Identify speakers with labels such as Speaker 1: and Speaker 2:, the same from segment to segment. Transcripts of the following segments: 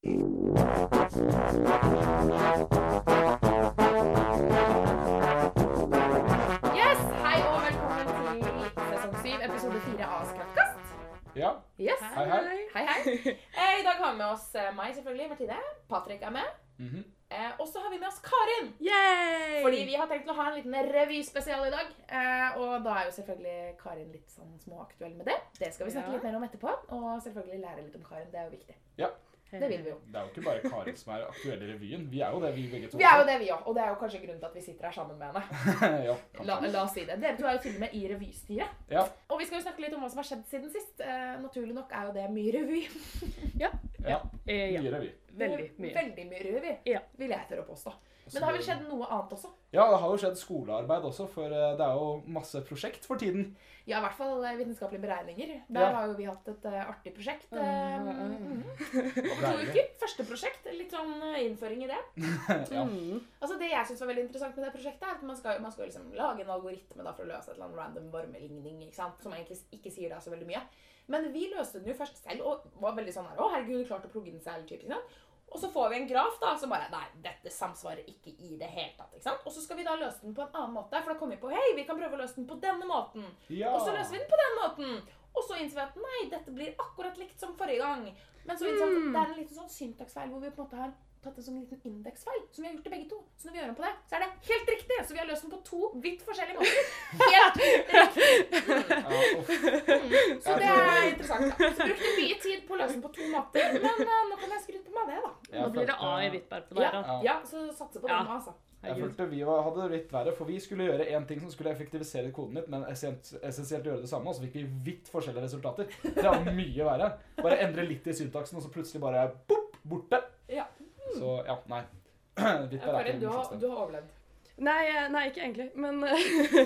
Speaker 1: Yes, hei og velkommen til sesong 7, episode 4 av Skrattkast.
Speaker 2: Ja,
Speaker 1: Yes.
Speaker 2: hei hei.
Speaker 1: Hei, hei. I dag har vi med oss meg selvfølgelig, Martine. Patrick er med. Og så har vi med oss Karin.
Speaker 3: Yay!
Speaker 1: Fordi vi har tenkt å ha en liten revyspesial i dag. Og da er jo selvfølgelig Karin litt sånn småaktuell med det. Det skal vi snakke litt mer om etterpå. Og selvfølgelig lære litt om Karin, det er jo viktig.
Speaker 2: Ja,
Speaker 1: Det vil vi jo.
Speaker 2: det er jo ikke bare Karin som er aktuell i revyen. Vi er jo det, vi begge to.
Speaker 1: Vi er jo det vi også, og det er jo kanskje grunnen til at vi sitter her sammen med henne.
Speaker 2: Ja,
Speaker 1: La oss si det. Dere to er jo til og med i revystyret.
Speaker 2: Ja.
Speaker 1: Og vi skal jo snakke litt om hva som har skjedd siden sist. Naturlig nok er jo det mye revy.
Speaker 2: Ja,
Speaker 3: Ja.
Speaker 2: mye revy.
Speaker 3: Veldig mye.
Speaker 1: Veldig mye revy,
Speaker 3: Ja.
Speaker 1: vil jeg tørre å påstå. Men det har vel skjedd noe annet også?
Speaker 2: Ja, det har jo skjedd skolearbeid også, for det er jo masse prosjekt for tiden.
Speaker 1: Ja, i hvert fall vitenskapelige beregninger. Der
Speaker 2: Ja.
Speaker 1: har jo vi hatt et artig prosjekt.
Speaker 2: Og
Speaker 1: To
Speaker 2: deilig.
Speaker 1: uker. Første prosjekt. Litt sånn innføring i det.
Speaker 2: Ja.
Speaker 1: Altså Det jeg synes var veldig interessant med det prosjektet, er at man skal liksom lage en algoritme da, for å løse et eller annet random varmeligning, ikke sant? Som egentlig ikke sier da så veldig mye. Men vi løste den jo først selv, og var veldig sånn her, å herregud, du klarte å plugge den selv, typ, ikke sant? Og så får vi en graf da, som bare, nei, dette samsvarer ikke i det hele tatt, ikke sant? Og så skal vi da løse den på en annen måte, for da kommer vi på, hei, vi kan prøve å løse den på denne måten.
Speaker 2: Ja.
Speaker 1: Og så løser vi den på den måten. Og så innser vi at, nei, dette blir akkurat likt som forrige gang. Men så innser vi at det er en liten sånn syntaksfeil, hvor vi på en måte har tatt en sånn liten indeksfeil, som vi har gjort til begge to. Så når vi gjør den på det, så er det helt riktig. Så vi har løst den på to vidt forskjellige måter. Helt riktig.
Speaker 2: Ja, uff.
Speaker 1: Så det er interessant, da. Så brukte vi mye tid på å løse den på to måter, men nå kan jeg skryte på meg det, da.
Speaker 3: Nå blir det A i Hvitberg på deg, da.
Speaker 1: Ja, så satser på den, altså.
Speaker 2: Jeg følte vi hadde det litt verre, for vi skulle gjøre en ting som skulle effektivisere koden litt, men essensielt gjøre det samme, og så fikk vi vidt forskjellige resultater. Det var mye verre. Bare endre litt i syntaksen, og så plutselig bare boop, borte.
Speaker 1: Ja.
Speaker 2: Så ja, nei.
Speaker 1: Karin, du har overlevd.
Speaker 3: Nei, ikke egentlig, men det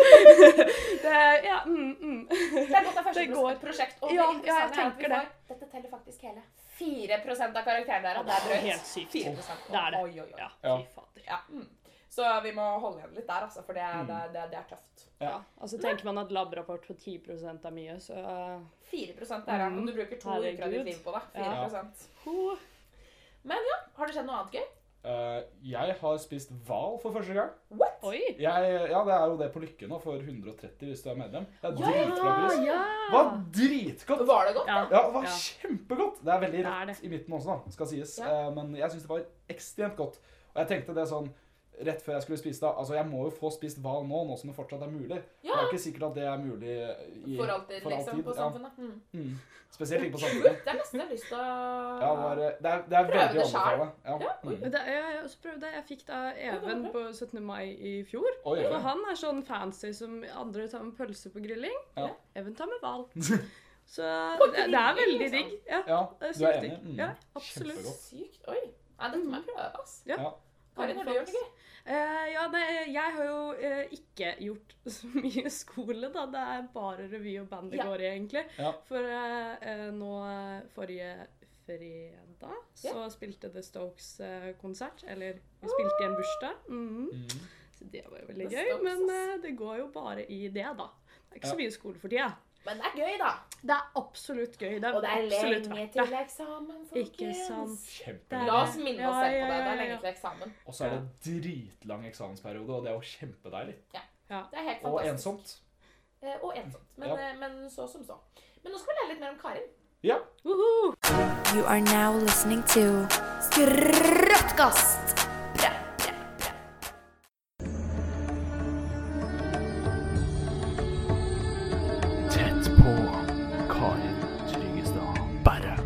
Speaker 3: ja,
Speaker 1: Det er godt av første
Speaker 3: Det går.
Speaker 1: prosjekt, og
Speaker 3: Ja,
Speaker 1: det interessante
Speaker 3: jeg
Speaker 1: er at vi
Speaker 3: tenker det.
Speaker 1: får, dette teller faktisk hele 4% av karakteren der, og det er drøyt.
Speaker 3: helt sykt.
Speaker 1: 4%.
Speaker 3: Det er det.
Speaker 1: Oi.
Speaker 3: Ja,
Speaker 2: Ja.
Speaker 3: fy fader.
Speaker 1: Ja. Så vi må holde igjen litt der, altså, for det er tøft.
Speaker 3: Ja, altså tenker man at labrapport på 10% er mye, så
Speaker 1: 4% der, ja. Og du bruker 2 uker av ditt liv på det. 4%.
Speaker 3: ho.
Speaker 1: Men ja, har det skjedd noe annet gøy?
Speaker 2: Jeg har spist hval for første gang.
Speaker 1: What?
Speaker 3: Oi.
Speaker 2: Ja, det er jo det på Lykke nå, for 130 hvis du er medlem. Det er dritbra pris.
Speaker 3: ja.
Speaker 2: Det var dritgodt!
Speaker 1: Var det godt?
Speaker 3: Ja.
Speaker 2: Ja, det var
Speaker 3: Ja.
Speaker 2: kjempegodt. Det er veldig
Speaker 3: Det er
Speaker 2: rett i midten også, da, skal sies.
Speaker 1: Ja.
Speaker 2: Men jeg synes det var ekstremt godt. Og jeg tenkte det sånn, rett før jeg skulle spise det, altså jeg må jo få spist hval nå som det fortsatt er mulig.
Speaker 1: Ja.
Speaker 2: Det er ikke sikkert at det er mulig
Speaker 1: For alltid, liksom, på
Speaker 2: ja.
Speaker 1: samfunnet.
Speaker 2: Spesielt ikke på samfunnet.
Speaker 1: Det er nesten jeg har lyst til å...
Speaker 2: Ja, det er
Speaker 1: Prøve
Speaker 2: veldig
Speaker 1: det
Speaker 2: å anbefale. Ja.
Speaker 1: Ja, oi.
Speaker 3: Men jeg også prøvde, jeg fikk da Even på 17. mai i fjor,
Speaker 2: Oi,
Speaker 3: og
Speaker 2: oi.
Speaker 3: han er sånn fancy som andre tar med pølse på grilling.
Speaker 2: Ja.
Speaker 3: Even tar med hval. Så
Speaker 1: På
Speaker 3: det er
Speaker 1: grilling,
Speaker 3: veldig
Speaker 1: liksom.
Speaker 3: digg. Ja,
Speaker 2: Ja,
Speaker 3: det er
Speaker 2: du er
Speaker 3: sykt
Speaker 2: enig?
Speaker 3: digg. Ja, absolutt.
Speaker 2: Kjempegodt.
Speaker 1: Sykt. Oi. Nei, dette må jeg prøve, ass.
Speaker 3: Ja.
Speaker 2: Ja.
Speaker 1: Karin, har du gjort det gøy?
Speaker 3: Jeg har jo ikke gjort så mye skole, da. Det er bare revy og band det
Speaker 1: Ja.
Speaker 3: går i, egentlig.
Speaker 2: Ja.
Speaker 3: For nå forrige fredag så spilte The Stokes konsert. Eller vi spilte i en bursdag. Så det var jo veldig
Speaker 1: The
Speaker 3: gøy.
Speaker 1: Stokes,
Speaker 3: Men
Speaker 1: ass.
Speaker 3: det går jo bare i det, da. Det er ikke
Speaker 2: Ja.
Speaker 3: så mye skole for tida.
Speaker 1: Men det er gøy, da.
Speaker 3: Det er absolutt gøy. Det er
Speaker 1: Og det er
Speaker 3: absolutt
Speaker 1: lenge
Speaker 3: verdt
Speaker 1: til
Speaker 3: det.
Speaker 1: eksamen, folkens.
Speaker 3: Ikke sant.
Speaker 2: Kjempegøy.
Speaker 1: La oss minne oss selv på det. Det er
Speaker 3: Ja.
Speaker 1: lenge til eksamen.
Speaker 2: Og så er det dritlang eksamensperiode, og det er jo kjempedeilig.
Speaker 1: Det er helt
Speaker 2: Og
Speaker 1: fantastisk.
Speaker 2: ensomt.
Speaker 1: Og ensomt. Men,
Speaker 2: Ja.
Speaker 1: men så som så. Men nå skal vi lære litt mer om Karin.
Speaker 2: Ja.
Speaker 3: Woohoo!
Speaker 4: You are now listening to Skrattkast.
Speaker 5: Tett på Karin Tryggestad Berre.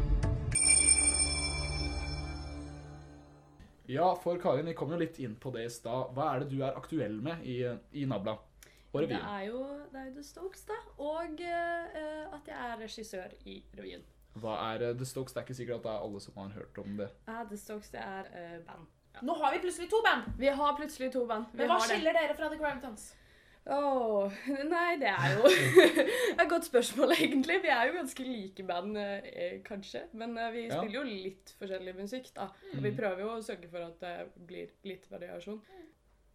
Speaker 2: Ja, for Karin, vi kom jo litt inn på det i stad. Hva er det du er aktuell med i Nabla og
Speaker 3: Det
Speaker 2: revyen?
Speaker 3: er jo The Stokes, da. Og at jeg er regissør i revyen.
Speaker 2: Hva er The Stokes? Det er ikke sikkert at det er alle som har hørt om det.
Speaker 3: The Stokes, det er band.
Speaker 1: Nå har vi plutselig 2 band.
Speaker 3: Vi har plutselig 2 band. Vi
Speaker 1: Men hva
Speaker 3: har det.
Speaker 1: skiller dere fra The Crimetons?
Speaker 3: Nei, det er jo et godt spørsmål, egentlig. Vi er jo ganske like band, kanskje. Men vi
Speaker 2: Ja.
Speaker 3: spiller jo litt forskjellig musikk, da. Og vi prøver jo å sørge for at det blir litt variasjon.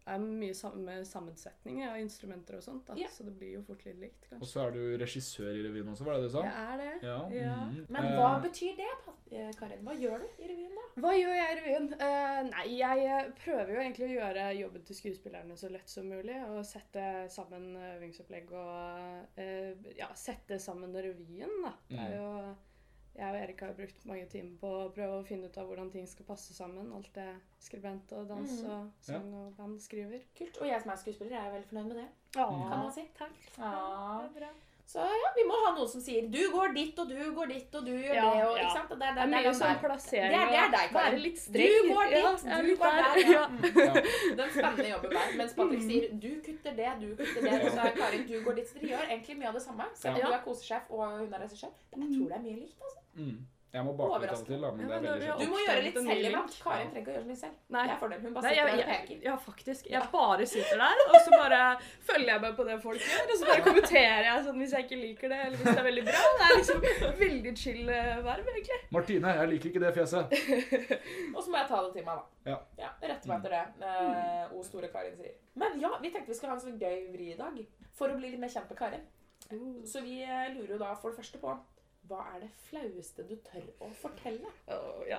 Speaker 3: er mye med sammensetning av instrumenter og sånt, da.
Speaker 1: Ja.
Speaker 3: Så det blir jo fort litt likt,
Speaker 2: Og
Speaker 3: kanskje.
Speaker 2: så er du regissør i revyen også, var det du sa?
Speaker 3: Jeg er det.
Speaker 2: Ja.
Speaker 3: Ja.
Speaker 1: Men hva betyr det, Karin? Hva gjør du i revyen da?
Speaker 3: Hva gjør jeg i revyen? Nei, jeg prøver jo egentlig å gjøre jobben til skuespillerne så lett som mulig, og sette sammen øvingsopplegg og sette sammen revyen, da. Det er jo, jeg og Erik har brukt mange timer på å prøve å finne ut av hvordan ting skal passe sammen, alt det skribent og dans og sang og band skriver.
Speaker 1: Kult. Og jeg som er skuespiller er veldig fornøyd med det,
Speaker 3: Ja,
Speaker 1: kan man si.
Speaker 3: takk.
Speaker 1: Ja.
Speaker 3: Det er bra.
Speaker 1: Så ja, vi må ha noen som sier du går dit, og du går dit, og du gjør
Speaker 3: Ja,
Speaker 1: det, og
Speaker 3: ja.
Speaker 1: ikke sant? Og det
Speaker 3: Det er mye
Speaker 1: den
Speaker 3: sånn
Speaker 1: der.
Speaker 3: plassering
Speaker 1: Det er deg, Karin.
Speaker 3: være litt streng.
Speaker 1: Du går dit,
Speaker 3: Ja, jeg er
Speaker 1: du
Speaker 3: litt
Speaker 1: går der.
Speaker 3: der.
Speaker 1: Ja. Den spennende jobben der. Mens Patrick sier du kutter det, du kutter det, og så er Karin du går dit. Så dere gjør egentlig mye av det samme. Selv om
Speaker 3: Ja.
Speaker 1: du er kosesjef og hun er regissør. Jeg tror det er mye likt, altså.
Speaker 2: Jeg må bake litt av og til, da, men det er veldig
Speaker 1: Du
Speaker 2: skjønt.
Speaker 1: må gjøre litt
Speaker 3: Oppdaget en
Speaker 1: selv
Speaker 3: ny
Speaker 1: iblant.
Speaker 3: link.
Speaker 1: Karin trenger ikke å gjøre så mye selv.
Speaker 3: Nei.
Speaker 1: Det er fordelen. Hun bare
Speaker 3: Nei,
Speaker 1: sitter der og peker.
Speaker 3: ja, faktisk. Jeg bare sitter der, og så bare følger jeg med på det folk gjør, og så bare kommenterer jeg sånn hvis jeg ikke liker det, eller hvis det er veldig bra. Det er liksom veldig chill verv, egentlig.
Speaker 2: Martine, jeg liker ikke det fjeset.
Speaker 1: Og så må jeg ta det til meg, da.
Speaker 2: Ja.
Speaker 1: Rette meg etter det. O store Karin sier. Men ja, vi tenkte vi skulle ha en sånn gøy vri i dag, for å bli litt mer kjent med Karin. Så vi lurer jo da for det første på, hva er det flaueste du tør å fortelle?
Speaker 3: Ja.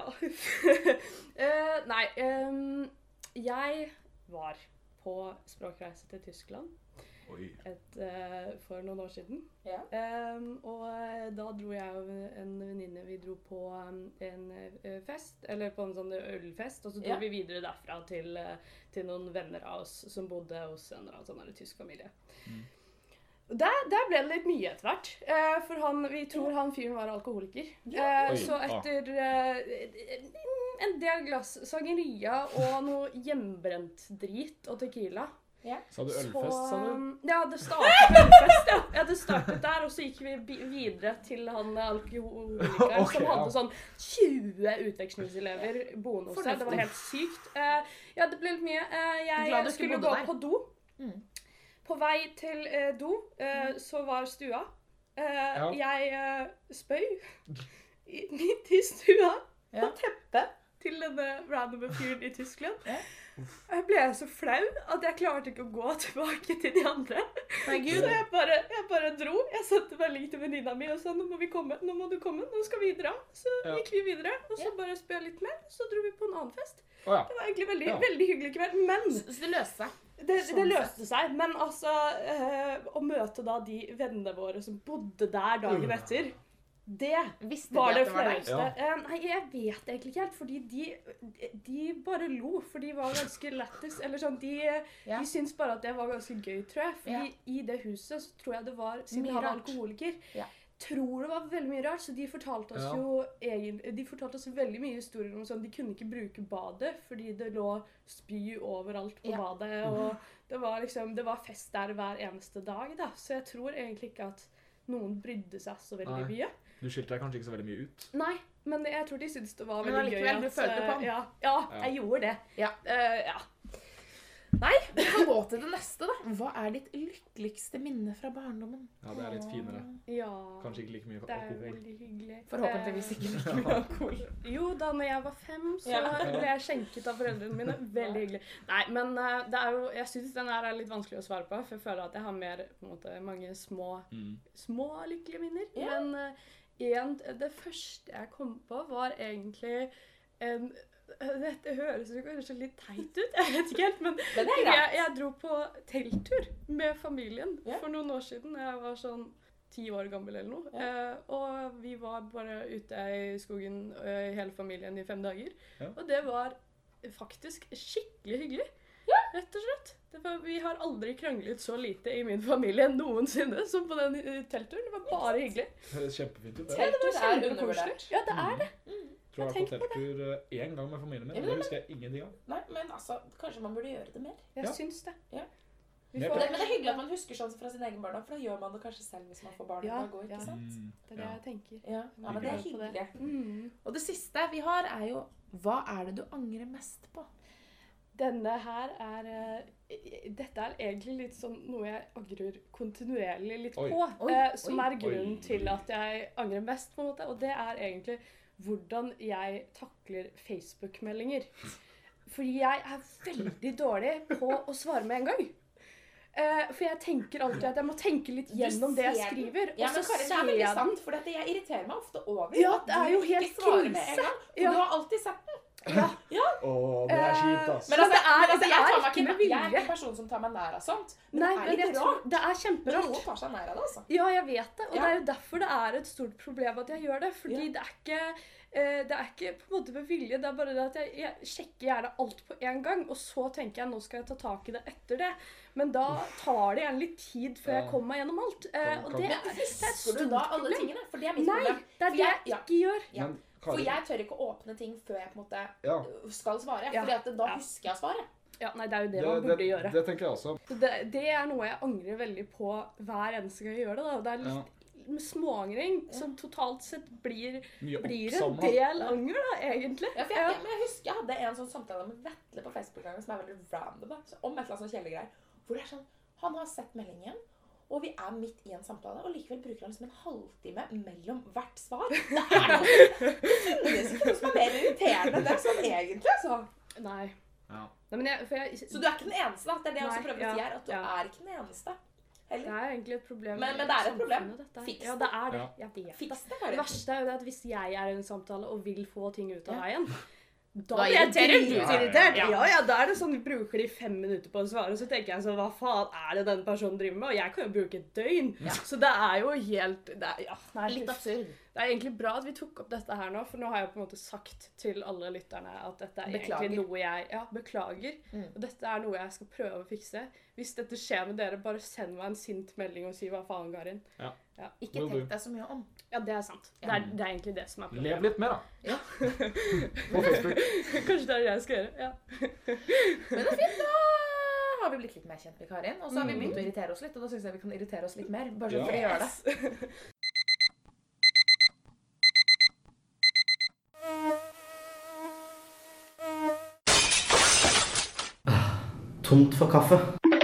Speaker 3: Nei, jeg var på språkreise til Tyskland
Speaker 2: Oi.
Speaker 3: for noen år siden.
Speaker 1: Ja.
Speaker 3: Og da dro jeg og en venninne, vi dro på en fest, eller på en sånn ølfest, og så dro vi videre derfra til noen venner av oss som bodde hos en eller annen sånn tysk familie. Der ble det litt mye etter hvert, for vi tror han fyren var alkoholiker. Så etter en del glass sangria og noe hjemmebrent drit og tequila.
Speaker 2: Sa du ølfest, sa du?
Speaker 3: Ja, det startet med ølfest, ja. Ja, det startet der, og så gikk vi videre til han alkoholikeren som hadde sånn 20 utvekslingselever boende hos seg. Det var helt sykt. Ja, det ble litt mye. Jeg skulle gå på do. På vei til do, så var stua. Jeg spøy midt i stua på teppet til denne random fyren i Tyskland. Jeg ble så flau at jeg klarte ikke å gå tilbake til de andre.
Speaker 1: Nei, Gud.
Speaker 3: Så jeg bare dro. Jeg sendte melding til venninna mi og sa nå må du komme, nå skal vi dra. Så gikk vi videre, og så bare spøy litt mer, så dro vi på en annen fest. Det var egentlig veldig hyggelig kveld, men
Speaker 1: Så det løste seg?
Speaker 3: Det løste seg, men altså å møte da de vennene våre som bodde der dagen etter, det var det flaueste. Nei, jeg vet egentlig ikke helt, fordi de bare lo, for de var ganske lættis, eller sånn, de syntes bare at det var ganske gøy, tror jeg, fordi i det huset så tror jeg det var, siden han var alkoholiker, tror det var veldig mye rart, så de fortalte oss veldig mye historier om sånn, de kunne ikke bruke badet, fordi det lå spy overalt på badet, og det var fest der hver eneste dag, da. Så jeg tror egentlig ikke at noen brydde seg så veldig mye.
Speaker 2: Du skilte deg kanskje ikke så veldig mye ut?
Speaker 3: Nei, men jeg tror de syntes det var veldig gøy.
Speaker 1: Men du følte på den?
Speaker 3: Ja, jeg gjorde det.
Speaker 1: Nei, vi kan gå til det neste da. Hva er ditt lykkeligste minne fra barndommen?
Speaker 2: Ja, det er litt finere.
Speaker 3: Ja.
Speaker 2: Kanskje ikke like mye
Speaker 3: Det er
Speaker 2: alkohol.
Speaker 3: veldig hyggelig.
Speaker 1: Forhåpentligvis ikke like mye alkohol.
Speaker 3: Jo, da når jeg var 5, så ble jeg skjenket av foreldrene mine. Veldig hyggelig. Nei, men det er jo, jeg synes den her er litt vanskelig å svare på, for jeg føler at jeg har mer, på en måte, mange små lykkelige minner. Men det første jeg kom på var egentlig dette høres jo kanskje litt teit ut, jeg vet ikke helt, men jeg dro på telttur med familien for noen år siden. Jeg var sånn 10 år gammel eller noe, og vi var bare ute i skogen hele familien i 5 dager, og det var faktisk skikkelig hyggelig. Rett og slett. Vi har aldri kranglet så lite i min familie noensinne som på den teltturen. Det var bare hyggelig.
Speaker 2: Det er kjempefint ut.
Speaker 1: Telttur er undervurdert.
Speaker 3: Ja, det er det.
Speaker 2: Jeg tror jeg var på telttur en gang med familien min. Det husker jeg ingenting av.
Speaker 1: Nei, men altså, kanskje man burde gjøre det mer.
Speaker 3: Jeg syns det.
Speaker 1: Men det er hyggelig at man husker sånn fra sin egen barndom, for da gjør man det kanskje selv hvis man får barn en dag også, ikke sant?
Speaker 3: Det er det jeg tenker.
Speaker 1: Ja, men det er hyggelig. Og det siste vi har er jo, hva er det du angrer mest på?
Speaker 3: Denne her dette er egentlig litt sånn noe jeg angrer kontinuerlig litt på, som er grunnen til at jeg angrer mest på en måte, og det er egentlig hvordan jeg takler Facebook-meldinger. Fordi jeg veldig dårlig på å svare med en gang. For jeg tenker alltid at jeg må tenke litt gjennom det jeg skriver,
Speaker 1: Ja,
Speaker 3: og
Speaker 1: men
Speaker 3: så
Speaker 1: Karin, det
Speaker 3: ser
Speaker 1: veldig
Speaker 3: jeg den.
Speaker 1: sant, for jeg irriterer meg ofte over
Speaker 3: Ja,
Speaker 1: at
Speaker 3: det jo
Speaker 1: du
Speaker 3: helt
Speaker 1: ikke svarer med en
Speaker 3: krise.
Speaker 1: gang. For
Speaker 3: Ja.
Speaker 1: du har alltid sett den.
Speaker 2: Åh, det kjipt, ass.
Speaker 1: Men
Speaker 3: det er
Speaker 1: jeg tar meg
Speaker 3: ikke med
Speaker 1: jeg er
Speaker 3: vilje.
Speaker 1: ikke en person som tar meg nær av sånt. Men
Speaker 3: Nei,
Speaker 1: det
Speaker 3: men
Speaker 1: er
Speaker 3: jeg
Speaker 1: litt
Speaker 3: tror
Speaker 1: rart.
Speaker 3: det er
Speaker 1: Men
Speaker 3: kjemperart.
Speaker 1: noen tar seg nær av det, altså.
Speaker 3: Ja, jeg vet det, og
Speaker 1: Ja.
Speaker 3: det er jo derfor det er et stort problem at jeg gjør det, fordi det er ikke på en måte med vilje, det er bare det at jeg sjekker gjerne alt på en gang, og så tenker jeg, nå skal jeg ta tak i det etter det. Men da tar det gjerne litt tid før jeg kommer meg gjennom alt. Og det
Speaker 1: Men
Speaker 3: er et
Speaker 1: husker
Speaker 3: stort
Speaker 1: du da alle
Speaker 3: problem.
Speaker 1: tingene? For det er mitt
Speaker 3: Nei,
Speaker 1: problem.
Speaker 3: det er
Speaker 1: For
Speaker 3: det jeg
Speaker 1: ja.
Speaker 3: ikke gjør.
Speaker 1: Ja.
Speaker 2: Men,
Speaker 1: For
Speaker 2: Karin,
Speaker 1: jeg tør ikke å åpne ting før jeg på en måte
Speaker 2: ja,
Speaker 1: skal svare.
Speaker 3: Ja.
Speaker 1: Fordi at da
Speaker 3: Ja.
Speaker 1: husker jeg svaret.
Speaker 3: Ja, nei, det er jo det man burde gjøre.
Speaker 2: det tenker jeg også.
Speaker 3: Så det er noe jeg angrer veldig på hver eneste gang jeg gjør det. Da. Det er litt småangring som totalt sett blir
Speaker 2: Mye
Speaker 3: en
Speaker 2: oppsamlet.
Speaker 3: del anger, da, egentlig.
Speaker 1: Ja, for men jeg husker jeg hadde en sånn samtale med Vetle på Facebook en gang, som er veldig random, da, om et eller annet sånn kjedelige greier. Hvor det er sånn, han har sett meldingen, og vi er midt i en samtale, og likevel bruker han liksom en halvtime mellom hvert svar. Det finnes ikke noe som er mer irriterende enn det, sånn egentlig, så.
Speaker 3: Nei.
Speaker 2: Ja.
Speaker 3: Nei, men
Speaker 1: Så du er ikke den eneste, da. Det er det jeg også
Speaker 3: Nei,
Speaker 1: prøver å si her, at du
Speaker 3: ja.
Speaker 1: er ikke den eneste.
Speaker 3: Det
Speaker 1: Heller.
Speaker 3: er egentlig et problem.
Speaker 1: Men
Speaker 3: i
Speaker 1: det er et problem.
Speaker 3: samfunnet, dette.
Speaker 1: Fiks
Speaker 3: Ja,
Speaker 1: det.
Speaker 3: det er det.
Speaker 2: Ja.
Speaker 3: Jeg vet det.
Speaker 1: Fiks det,
Speaker 3: Det
Speaker 1: Karin.
Speaker 3: verste er jo det at hvis jeg er i en samtale og vil få ting ut av
Speaker 1: Ja.
Speaker 3: veien, da
Speaker 1: Da
Speaker 3: blir jeg
Speaker 1: irriterer du.
Speaker 3: dritirritert.
Speaker 1: Ja.
Speaker 3: Ja, da er det sånn, vi bruker de 5 minutter på å svare, og så tenker jeg sånn, hva faen er det den personen driver med? Og jeg kan jo bruke et døgn. Så det er jo helt,
Speaker 1: Litt absurd.
Speaker 3: Det er egentlig bra at vi tok opp dette her nå, for nå har jeg på en måte sagt til alle lytterne at dette er
Speaker 1: Beklager.
Speaker 3: egentlig noe jeg beklager. Og dette er noe jeg skal prøve å fikse. Hvis dette skjer med dere, bare send meg en sint melding og si hva faen, Karin.
Speaker 1: Ikke
Speaker 2: Will
Speaker 1: tenk
Speaker 2: do.
Speaker 1: deg så mye om.
Speaker 3: Ja, det er sant. Det er egentlig det som er
Speaker 2: Lev
Speaker 3: problemet.
Speaker 2: litt mer, da.
Speaker 1: Ja.
Speaker 2: På Facebook.
Speaker 3: Kanskje det er det jeg skal gjøre. Ja.
Speaker 1: Men det er fint, da har vi blitt litt mer kjent med Karin, og så har vi begynt å irritere oss litt, og da synes jeg vi kan irritere oss litt mer, bare sånn for å gjøre det.
Speaker 6: Tomt for kaffe.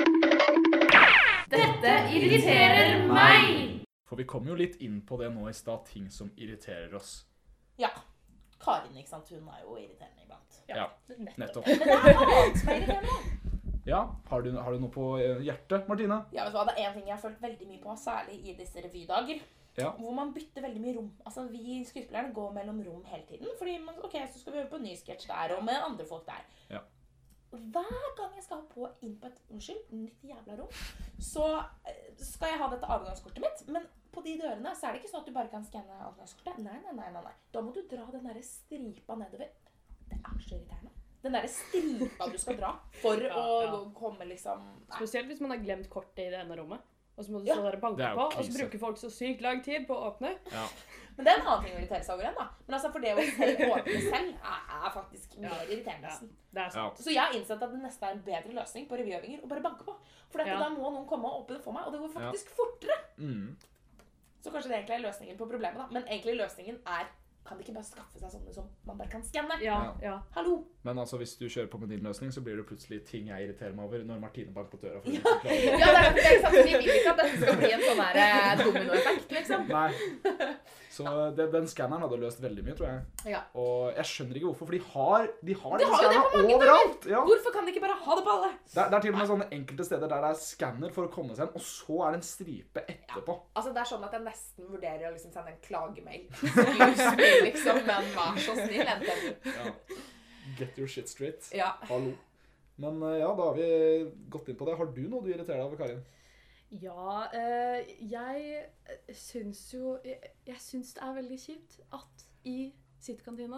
Speaker 4: Dette irriterer meg!
Speaker 2: For vi kom jo litt inn på det nå i stad, ting som irriterer oss.
Speaker 1: Ja. Karin, ikke sant, hun er jo irriterende iblant.
Speaker 2: Ja, nettopp.
Speaker 1: Men det er annet som er irriterende.
Speaker 2: Ja, har du noe på hjertet, Martine?
Speaker 1: Ja, vet du hva, det er en ting jeg har følt veldig mye på, særlig i disse revydager.
Speaker 2: Ja.
Speaker 1: Hvor man bytter veldig mye rom. Altså, vi skuespillerne går mellom rom hele tiden, fordi ok, så skal vi øve på en ny sketsj der, og med andre folk der.
Speaker 2: Ja.
Speaker 1: Hver gang jeg skal på inn på et nytt jævla rom, så skal jeg ha dette avgangskortet mitt, men på de dørene så er det ikke sånn at du bare kan skanne avgangskortet. Nei. Da må du dra den der stripa nedover. Det er så irriterende. Den der stripa du skal dra for å komme liksom...
Speaker 3: Spesielt hvis man har glemt kortet i det ene rommet. Og så må du
Speaker 1: Ja.
Speaker 3: stå der og banke
Speaker 2: Det er jo
Speaker 3: på, og så
Speaker 2: krise.
Speaker 3: bruker folk så sykt lang tid på å åpne.
Speaker 2: Ja.
Speaker 1: Men det er en annen ting å irritere seg over igjen, da. Men altså, for det å selv åpne selv er faktisk mer irriterende nesten.
Speaker 3: Det er sant.
Speaker 1: Så jeg har innsett at det neste er en bedre løsning på revyøvinger å bare banke på. For
Speaker 3: Ja.
Speaker 1: da må noen komme og åpne for meg, og det går faktisk fortere. Så kanskje det egentlig er løsningen på problemet, da. Men egentlig løsningen er, kan de ikke bare skaffe seg sånne som man bare kan skanne?
Speaker 3: Ja.
Speaker 1: Hallo?
Speaker 2: Men altså, hvis du kjører på med din løsning, så blir det plutselig ting jeg irriterer meg over når Martine banker på døra. For
Speaker 1: Ja, det er ikke sant. Vi vil ikke at dette skal bli en sånn her dominoeffekt, liksom.
Speaker 2: Nei. Så den skanneren hadde løst veldig mye, tror jeg.
Speaker 1: Ja.
Speaker 2: Og jeg skjønner ikke hvorfor, for de har
Speaker 1: De
Speaker 2: den
Speaker 1: har jo det på
Speaker 2: skanneren
Speaker 1: mange
Speaker 2: overalt. Ja.
Speaker 1: Hvorfor kan de ikke bare ha det på alle?
Speaker 2: Det er til og med sånne enkelte steder der det er skanner for å komme seg inn, og så er det en stripe etterpå.
Speaker 1: Altså, det er sånn at jeg nesten vurderer å liksom sende en klagemail. Skuespill, liksom, men vær så snill, NTNU.
Speaker 2: Ja. Get your shit straight.
Speaker 1: Ja.
Speaker 2: Hallo. Men ja, da har vi gått inn på det. Har du noe du irriterer deg over, Karin?
Speaker 3: Ja, jeg syns jo Jeg syns det er veldig kjipt at i sittkantina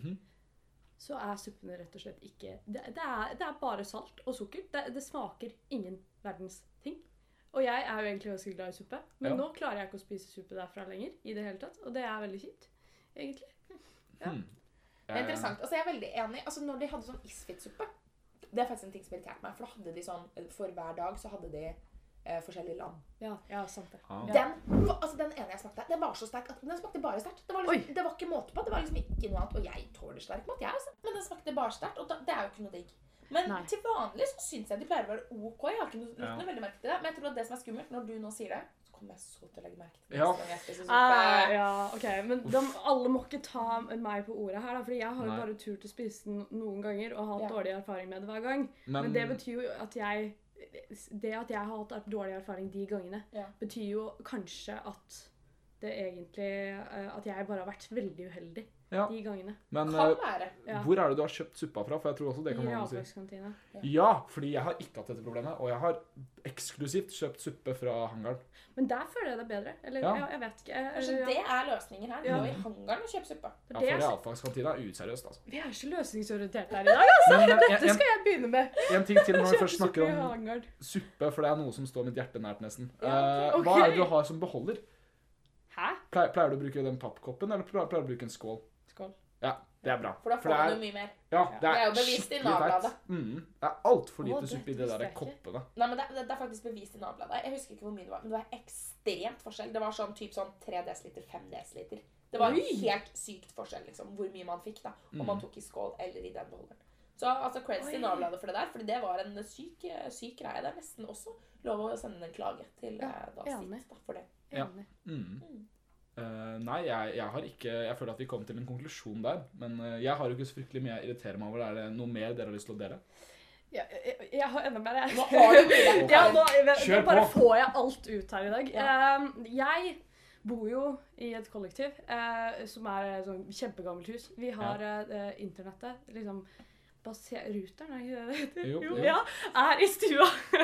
Speaker 3: så er suppene rett og slett ikke det er bare salt og sukker. Det smaker ingen verdens ting. Og jeg er jo egentlig ganske glad i suppe, men nå klarer jeg ikke å spise suppe derfra lenger i det hele tatt, og det er veldig kjipt, egentlig. Ja.
Speaker 1: Det er interessant. Altså, jeg er veldig enig. Altså, når de hadde sånn isfit-suppe, det er faktisk en ting som irriterte meg, for da hadde de sånn, for hver dag så hadde de forskjellige lam.
Speaker 3: Ja, sant det.
Speaker 2: Ah.
Speaker 3: Ja.
Speaker 1: Den ene jeg smakte, den var så sterk at den smakte bare sterkt. Det var liksom, det var ikke måte på, det var liksom ikke noe annet, og jeg tåler sterk mat, jeg altså. Men den smakte bare sterkt, og det er jo ikke noe digg. Men
Speaker 3: Nei.
Speaker 1: til vanlig så synes jeg de pleier å være ok, jeg har ikke noe veldig merke til det, men jeg tror at det som er skummelt, når du nå sier det, så kommer jeg så til å legge merke til
Speaker 2: Ja.
Speaker 1: neste gang jeg spiser suppe.
Speaker 3: Ja, ok. Men alle må ikke ta meg på ordet her, da, fordi jeg har jo
Speaker 2: Nei.
Speaker 3: bare turt å spise den noen ganger og hatt
Speaker 1: Ja.
Speaker 3: dårlig erfaring med det hver gang. Men det betyr jo at det at jeg har hatt dårlig erfaring de gangene,
Speaker 1: Ja.
Speaker 3: betyr jo kanskje at det egentlig at jeg bare har vært veldig uheldig
Speaker 2: Ja.
Speaker 3: de gangene.
Speaker 2: Men
Speaker 1: Kan være.
Speaker 3: Ja.
Speaker 2: hvor er det du har kjøpt suppa fra? For jeg tror også det
Speaker 3: I
Speaker 2: kan man si.
Speaker 3: realfagskantina.
Speaker 2: Ja, fordi jeg har ikke hatt dette problemet, og jeg har eksklusivt kjøpt suppe fra hangaren.
Speaker 3: Men der føler jeg det bedre. Eller,
Speaker 2: Ja.
Speaker 3: jeg vet ikke.
Speaker 1: Kanskje
Speaker 3: Ja.
Speaker 1: det er løsningen her.
Speaker 3: Ja.
Speaker 1: Gå i hangaren og kjøpe suppe.
Speaker 2: Ja,
Speaker 3: Det
Speaker 2: for
Speaker 3: er-
Speaker 2: realfagskantina er useriøst, altså.
Speaker 3: Vi er så løsningsorienterte her i dag, altså!
Speaker 2: Men
Speaker 3: Det skal jeg begynne med.
Speaker 2: en ting til når vi først snakker
Speaker 3: Kjøpesuppe i
Speaker 2: om
Speaker 3: hangaren.
Speaker 2: suppe, for det er noe som står mitt hjerte nært nesten.
Speaker 1: Ja,
Speaker 3: ok.
Speaker 2: Hva er det du har som beholder?
Speaker 3: Hæ?
Speaker 2: Pleier du å bruke den pappkoppen, eller pleier du å bruke en skål?
Speaker 3: Skål.
Speaker 2: Ja, det er bra.
Speaker 1: For da får
Speaker 2: det
Speaker 1: man
Speaker 2: er,
Speaker 1: jo mye mer.
Speaker 2: ja, det
Speaker 1: Det er
Speaker 2: er
Speaker 1: jo bevist i
Speaker 2: skikkelig
Speaker 1: Nav-bladet.
Speaker 2: teit. Det er altfor
Speaker 3: Å,
Speaker 2: lite
Speaker 3: det
Speaker 2: suppe i de
Speaker 3: visste
Speaker 2: der
Speaker 3: jeg ikke.
Speaker 2: koppene.
Speaker 1: Nei, men det er faktisk bevist i Nav-bladet. Jeg husker ikke hvor mye det var, men det var ekstremt forskjell. Det var sånn, typ sånn 3 dl, 5 dl. Det var
Speaker 3: Oi!
Speaker 1: helt sykt forskjell, liksom, hvor mye man fikk da, om man tok i skål eller i den beholderen. Så altså, creds til
Speaker 3: Oi.
Speaker 1: Nav-bladet for det der, fordi det var en syk greie. Det er nesten også lov å sende en klage til
Speaker 3: Ja,
Speaker 1: da
Speaker 3: enig.
Speaker 1: sitt da, for det.
Speaker 2: Ja.
Speaker 3: Enig.
Speaker 2: Nei, jeg har ikke. Jeg føler at vi kom til en konklusjon der. Men jeg har jo ikke så fryktelig mye jeg irriterer meg over. Er det noe mer dere har lyst til å dele?
Speaker 3: Ja, jeg har enda mer, jeg.
Speaker 1: Nå har du mulighet.
Speaker 3: Ja, nå
Speaker 2: Kjør
Speaker 3: bare
Speaker 2: på.
Speaker 3: får jeg alt ut her i dag.
Speaker 1: Ja.
Speaker 3: Jeg bor jo i et kollektiv som er et sånn kjempegammelt hus. Vi har internettet liksom ruteren, er ikke det det heter?
Speaker 2: Jo.
Speaker 3: Ja, er i stua.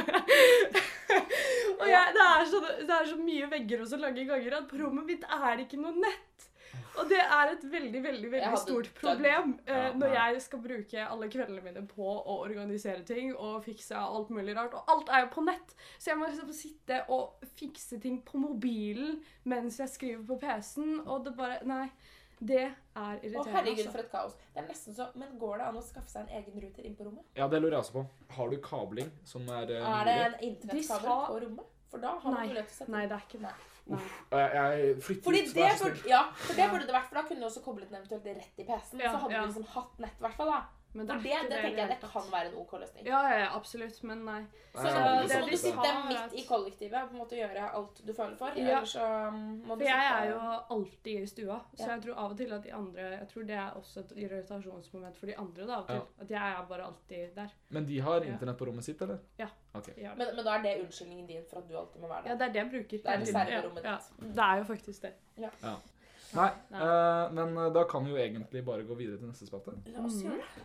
Speaker 3: Og det er så mye vegger og så lange ganger at på rommet mitt er det ikke noe nett. Og det er et veldig, veldig,
Speaker 1: Jeg
Speaker 3: veldig
Speaker 1: hadde
Speaker 3: stort
Speaker 1: dødd.
Speaker 3: problem
Speaker 2: Ja,
Speaker 3: når
Speaker 2: nei.
Speaker 3: jeg skal bruke alle kveldene mine på å organisere ting og fikse alt mulig rart. Og alt er jo på nett, så jeg må liksom sitte og fikse ting på mobilen mens jeg skriver på PC-en, og det bare, nei, det er
Speaker 1: Å,
Speaker 3: irriterende.
Speaker 1: herregud,
Speaker 3: altså.
Speaker 1: for et kaos. Det er nesten så, men går det an å skaffe seg en egen ruter inn på rommet?
Speaker 2: Ja, det lurer jeg også på. Har du kabling som er
Speaker 1: Er det
Speaker 2: mulig?
Speaker 1: en internettkabel
Speaker 3: sa-
Speaker 1: på rommet? For da har man
Speaker 3: Nei.
Speaker 1: mulighet til å sette
Speaker 3: Nei, det er ikke det. Nei.
Speaker 2: Jeg flytter
Speaker 1: Fordi
Speaker 2: ut,
Speaker 1: det
Speaker 2: vær så
Speaker 1: burde,
Speaker 2: snill.
Speaker 1: ja, for det burde det vært, for da kunne du også koblet den eventuelt rett i PC-en,
Speaker 3: Ja,
Speaker 1: så hadde
Speaker 3: ja.
Speaker 1: du liksom hatt nett i hvert fall da.
Speaker 3: Men
Speaker 1: For
Speaker 3: er
Speaker 1: det
Speaker 3: ikke
Speaker 1: tenker jeg
Speaker 3: i
Speaker 1: det
Speaker 3: hele tatt.
Speaker 1: kan være en OK løsning.
Speaker 3: Ja, absolutt, men nei.
Speaker 1: Så,
Speaker 2: Nei,
Speaker 1: så,
Speaker 2: det
Speaker 1: så
Speaker 2: er
Speaker 1: må
Speaker 2: sant,
Speaker 1: du
Speaker 2: det.
Speaker 1: sitte
Speaker 3: Har
Speaker 1: midt
Speaker 3: et-
Speaker 1: i kollektivet og på en måte gjøre alt du føler for,
Speaker 3: Ja.
Speaker 1: ellers så må du
Speaker 3: For jeg
Speaker 1: sitte-
Speaker 3: er jo alltid i stua, så
Speaker 1: Ja.
Speaker 3: jeg tror av og til at de andre, jeg tror det er også et irritasjonsmoment for de andre da, av og til. At jeg er bare alltid der.
Speaker 2: Men de har
Speaker 3: Ja.
Speaker 2: internett på rommet sitt, eller?
Speaker 3: Ja.
Speaker 2: Ok.
Speaker 3: Ja,
Speaker 1: men da er det unnskyldningen din for at du alltid må være
Speaker 3: ja,
Speaker 1: der.
Speaker 3: det er det jeg bruker.
Speaker 1: Det er
Speaker 3: hele tiden.
Speaker 1: reserverommet
Speaker 3: Ja,
Speaker 1: ditt.
Speaker 3: ja. Det er jo faktisk det.
Speaker 2: Nei, men da kan vi jo egentlig bare gå videre til neste spalte.
Speaker 1: La oss gjøre det.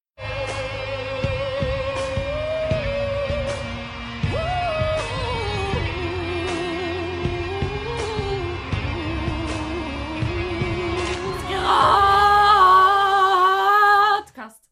Speaker 3: Kast.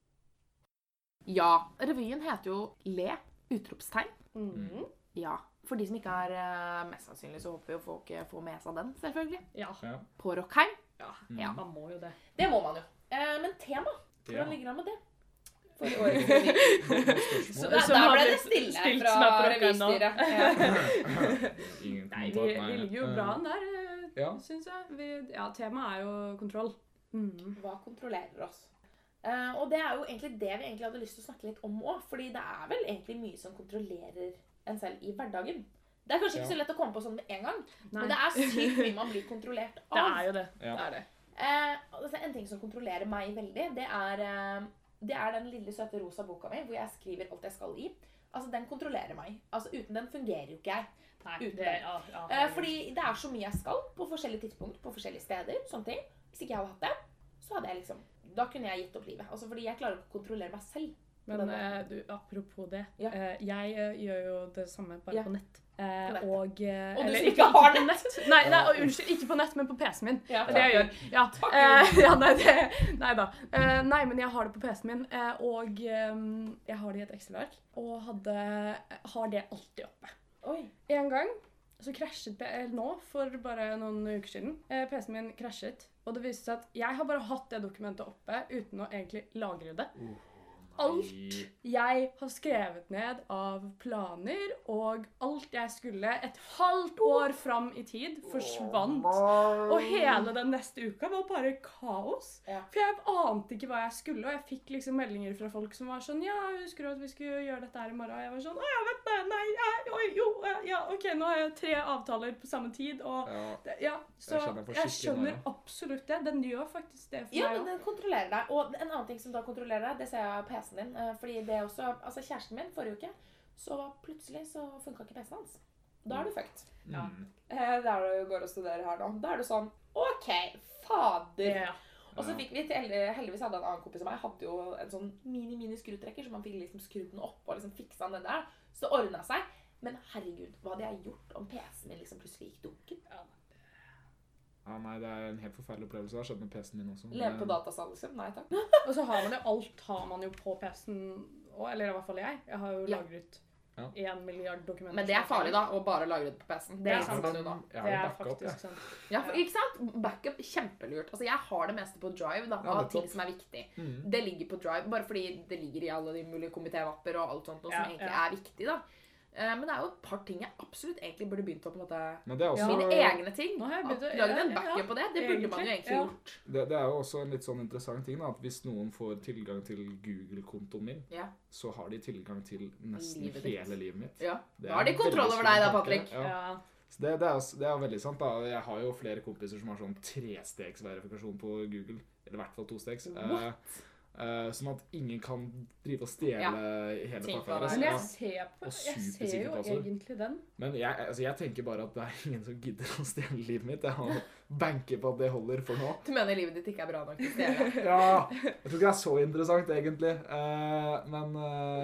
Speaker 1: Ja, revyen heter jo Le! Utropstegn.
Speaker 3: Mhm.
Speaker 1: Ja, for de som ikke er mest sannsynlig, så håper jo folk får med seg den, selvfølgelig.
Speaker 3: Ja.
Speaker 2: Ja.
Speaker 1: På Rockheim.
Speaker 3: Ja,
Speaker 1: Ja.
Speaker 3: man må jo det.
Speaker 1: Det må man jo. Men tema,
Speaker 2: Ja.
Speaker 1: hvordan ligger det an med det? For i årets revy. Så
Speaker 2: Spørsmål?
Speaker 3: Som
Speaker 1: der
Speaker 3: har
Speaker 1: ble det
Speaker 3: blitt
Speaker 1: stille
Speaker 3: stilt
Speaker 1: fra
Speaker 3: som er på Rockheim nå.
Speaker 1: revystyret. Ja.
Speaker 2: Ingen
Speaker 3: Nei,
Speaker 2: kommentar,
Speaker 3: vi ligger jo bra an der,
Speaker 2: Ja.
Speaker 3: synes jeg. Ja, temaet er jo kontroll. Mhm.
Speaker 1: Hva kontrollerer oss? Og det er jo egentlig det vi egentlig hadde lyst til å snakke litt om også, fordi det er vel egentlig mye som kontrollerer en selv i hverdagen. Det er kanskje ikke
Speaker 2: Ja.
Speaker 1: så lett å komme på sånn med en gang,
Speaker 3: Nei.
Speaker 1: men det er sykt mye man blir kontrollert
Speaker 3: Det
Speaker 1: av.
Speaker 3: er jo det.
Speaker 2: Ja.
Speaker 3: Det er det.
Speaker 1: Altså en ting som kontrollerer meg veldig, det er den lille søte rosa boka mi, hvor jeg skriver alt jeg skal i. Altså, den kontrollerer meg. Altså, uten den fungerer jo ikke jeg.
Speaker 3: Nei,
Speaker 1: Uten
Speaker 3: det,
Speaker 1: det.
Speaker 3: ja,
Speaker 1: Fordi det er så mye jeg skal på forskjellige tidspunkt, på forskjellige steder, sånne ting. Hvis ikke jeg hadde hatt det, så hadde jeg liksom, da kunne jeg gitt opp livet. Altså, fordi jeg klarer ikke å kontrollere meg selv.
Speaker 3: Men
Speaker 1: Den er-
Speaker 3: du, apropos det,
Speaker 1: Ja.
Speaker 3: jeg gjør jo det samme bare
Speaker 1: Ja.
Speaker 3: på nett.
Speaker 1: nett.
Speaker 3: Og
Speaker 1: du
Speaker 3: eller
Speaker 1: som ikke har
Speaker 3: på nett. Nei, unnskyld, ikke på nett, men på PC-en min.
Speaker 1: Ja,
Speaker 3: Det er det jeg gjør. Ja,
Speaker 1: Takk,
Speaker 3: ja nei da. Nei, men jeg har det på PC-en min, og jeg har det i et Excel-ark, og har det alltid oppe.
Speaker 1: Oi.
Speaker 3: En gang så krasjet nå, for bare noen uker siden, PC-en min krasjet, og det viste seg at jeg har bare hatt det dokumentet oppe uten å egentlig lagre det. Alt jeg har skrevet ned av planer, og alt jeg skulle et halvt år fram i tid, forsvant. Og hele den neste uka var bare kaos.
Speaker 1: Ja.
Speaker 3: For jeg ante ikke hva jeg skulle, og jeg fikk liksom meldinger fra folk som var sånn, ja, husker du at vi skulle gjøre dette her i morgen? Og jeg var sånn, å, jeg vet det, ok, nå har jeg 3 avtaler på samme tid, og så jeg skjønner absolutt det. Den gjør faktisk det for meg.
Speaker 1: Ja, men den kontrollerer deg. Og en annen ting som da kontrollerer deg, det ser jeg på PC-en din, fordi det også, altså kjæresten min forrige uke, så plutselig så funket ikke PC-en hans. Da er du fucked. Ja. Der du går og studerer her nå. Da er du sånn, ok, fader. Ja. Og så fikk vi heldigvis hadde en annen kompis som meg, hadde jo en sånn mini-skrutrekker, så man fikk liksom skrudd den opp og liksom fiksa den der. Så det ordnet seg. Men herregud, hva hadde jeg gjort om PC-en min liksom plutselig gikk dunken?
Speaker 2: Ja, nei, det er en helt forferdelig opplevelse. Det har skjedd med PC-en min også.
Speaker 1: Leve på datasal, liksom? Nei, takk.
Speaker 3: Og så har man jo alt har man jo på PC-en, eller i hvert fall jeg. Jeg har jo lagret 1 milliard dokumenter.
Speaker 1: Men det er farlig da, å bare lagre det på PC-en.
Speaker 3: Det er sant.
Speaker 2: Det er
Speaker 3: faktisk sant.
Speaker 1: Ja, ikke sant? Backup, kjempelurt. Altså, jeg har det meste på Drive da, av ting som er viktig. Det ligger på Drive, bare fordi det ligger i alle de mulige komitémapper og alt sånt, som egentlig er viktig da. Men det er jo et par ting jeg absolutt egentlig burde begynt å på en måte mine egne ting. Lage en backup på det, det burde man jo egentlig gjort.
Speaker 2: Det er jo også en litt sånn interessant ting da, at hvis noen får tilgang til Google-kontoen min, så har de tilgang til nesten hele livet mitt.
Speaker 1: Ja, da har de kontroll over deg da, Patrick.
Speaker 2: Ja. Så det er jo veldig sant da. Jeg har jo flere kompiser som har sånn 3-stegs-verifikasjon på Google, eller i hvert fall 2-stegs. Sånn at ingen kan drive og stjele hele papiret.
Speaker 3: Men jeg ser jo egentlig den.
Speaker 2: Men jeg tenker bare at det er ingen som gidder å stjele livet mitt. Jeg har banker på at det holder for nå.
Speaker 1: Du mener livet ditt ikke er bra nok til å stjele?
Speaker 2: Ja, jeg tror ikke det er så interessant egentlig. Men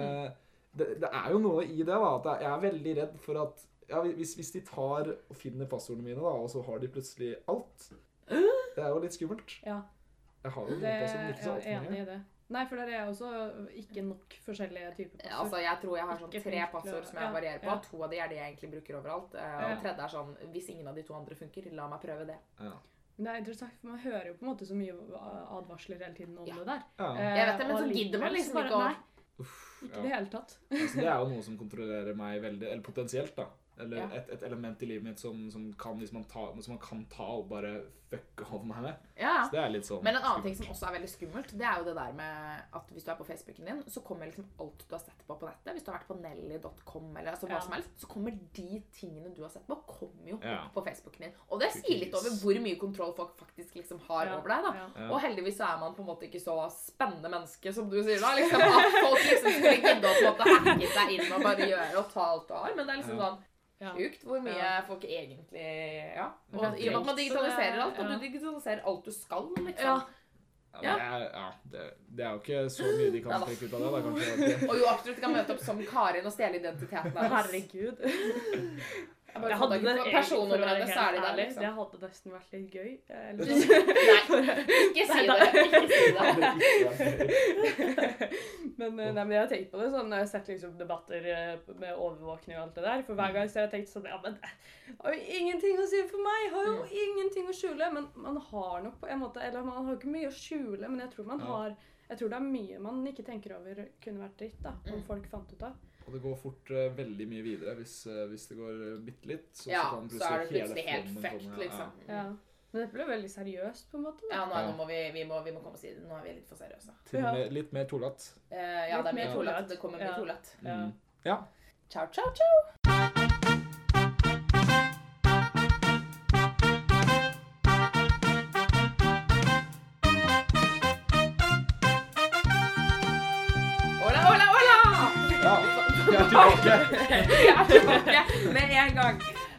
Speaker 2: det er jo noe i det da, at jeg er veldig redd for at hvis de tar og finner passordene mine da, og så har de plutselig alt. Det er jo litt skummelt. Ja. Jeg har jo noen passord, ikke så alt
Speaker 3: mye. Enig i det. Nei, for det er også ikke nok forskjellige typer passord.
Speaker 1: Altså, jeg tror jeg har sånn 3 passord som jeg varierer på. 2 av de er de jeg egentlig bruker overalt. Og 3 er sånn, hvis ingen av de 2 andre funker, la meg prøve det.
Speaker 3: Men det er interessant, for man hører jo på en måte så mye advarsler hele tiden om det der.
Speaker 1: Jeg vet det, men så gidder man liksom ikke å...
Speaker 3: Ikke det hele tatt.
Speaker 2: Altså, det er jo noe som kontrollerer meg veldig, eller potensielt da. Eller et element i livet mitt som kan, hvis man kan ta og bare fucke av meg med. Så det er litt sånn.
Speaker 1: Men en annen ting som også er veldig skummelt, det er jo det der med at hvis du er på Facebooken din, så kommer liksom alt du har sett på nettet. Hvis du har vært på Nelly.com eller altså hva som helst, så kommer de tingene du har sett på, kommer jo opp på Facebooken din. Og det sier litt over hvor mye kontroll folk faktisk liksom har over deg da. Og heldigvis så er man på en måte ikke så spennende menneske som du sier da, liksom at folk liksom skulle gidde å på en måte hacke seg inn og bare gjøre og ta alt du har. Men det er liksom sånn sjukt hvor mye folk egentlig, og i og med at man digitaliserer alt, og du digitaliserer alt du skal, liksom.
Speaker 2: Det er jo ikke så mye de kan trekke ut av det da, kanskje.
Speaker 1: Og jo absolutt kan møte opp som Karin og stjele identiteten av oss.
Speaker 3: Herregud.
Speaker 1: Det hadde liksom.
Speaker 3: Det hadde nesten vært litt gøy.
Speaker 1: Nei, ikke si det.
Speaker 3: Men jeg har tenkt på det sånn, når jeg har sett liksom debatter med overvåkning og alt det der, for hver gang så har jeg tenkt sånn, men det har jo ingenting å si for meg, har jo ingenting å skjule, men man har nok på en måte, eller man har ikke mye å skjule, men jeg tror det er mye man ikke tenker over kunne vært dritt da, om folk fant ut av.
Speaker 2: Og det går fort veldig mye videre hvis det går bitte litt, så kan
Speaker 1: så er det plutselig helt fucked, liksom.
Speaker 3: Men det ble veldig seriøst på en måte.
Speaker 1: Da. Nå må vi må komme og si det. Nå er vi litt for seriøse.
Speaker 2: Litt mer tolat.
Speaker 1: Ja, det er mer tolat. Det kommer mer tolat.
Speaker 2: Ja.
Speaker 1: Ciao, ciao, ciao! Jeg er tilbake med en gang.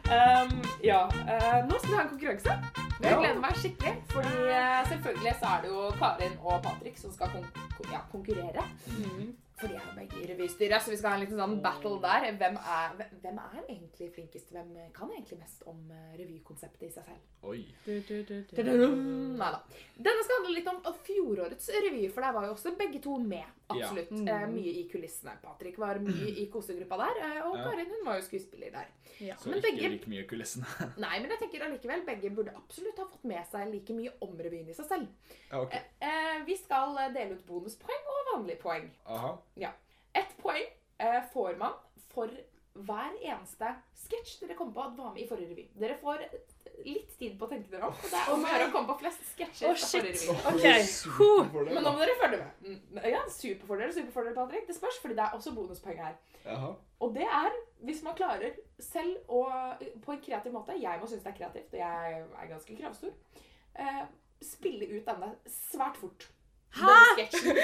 Speaker 1: Nå skal vi ha en konkurranse. Jeg gleder meg skikkelig, fordi selvfølgelig så er det jo Karin og Patrick som skal konkurrere. For de er jo begge i revystyret, så vi skal ha en liten sånn battle der. Hvem er egentlig flinkest? Hvem kan egentlig mest om revykonseptet i seg selv?
Speaker 2: Oi.
Speaker 1: Neida. Denne skal handle litt om fjorårets revy, for der var jo også begge to med. Absolutt. Mye i kulissene. Patrick var mye i kosegruppa der, og Karin hun var jo skuespiller der.
Speaker 2: Så men ikke like mye i kulissene.
Speaker 1: Nei, men jeg tenker allikevel, begge burde absolutt ha fått med seg like mye om revyen i seg selv. Vi skal dele ut bonuspoeng og vanlige poeng.
Speaker 2: Aha.
Speaker 1: 1 poeng får man for hver eneste sketsj dere kommer på at var med i forrige revy. Dere får litt tid på å tenke dere om, og det er om å gjøre å komme på flest sketsjer fra forrige revy.
Speaker 3: Ok.
Speaker 1: Men nå må dere følge med. Ja, superfordel, Patrick. Det spørs, fordi det er også bonuspoeng her.
Speaker 2: Jaha.
Speaker 1: Og det er, hvis man klarer selv å, på en kreativ måte, jeg må synes det er kreativt, og jeg er ganske kravstor, spille ut denne svært fort.
Speaker 3: Hæ?
Speaker 1: Sketsjen.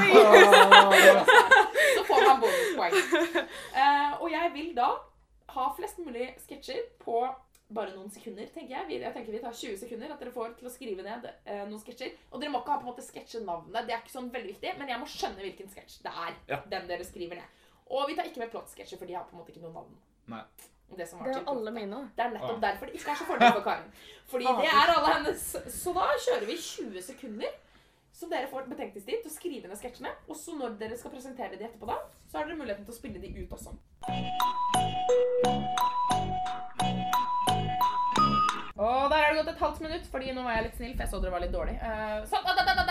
Speaker 1: Så får man bonuspoeng. Og jeg vil da ha flest mulig sketsjer på bare noen sekunder, tenker jeg. Jeg tenker vi tar 20 sekunder at dere får til å skrive ned noen sketsjer. Og dere må ikke ha på en måte sketsjenavnet, det er ikke sånn veldig viktig, men jeg må skjønne hvilken sketsj det er, den dere skriver ned. Og vi tar ikke med plott-sketsjer, for de har på en måte ikke noe navn.
Speaker 2: Nei.
Speaker 1: Det
Speaker 3: er alle mine.
Speaker 1: Det er nettopp derfor det ikke er så fordel for Karin. Fordi det er alle hennes. Så da kjører vi 20 sekunder, som dere får betenkningstid til å skrive ned sketsjene. Og så når dere skal presentere de etterpå da, så har dere muligheten til å spille de ut også. Og der har det gått et halvt minutt, fordi nå var jeg litt snill, for jeg så dere var litt dårlig. Sånn,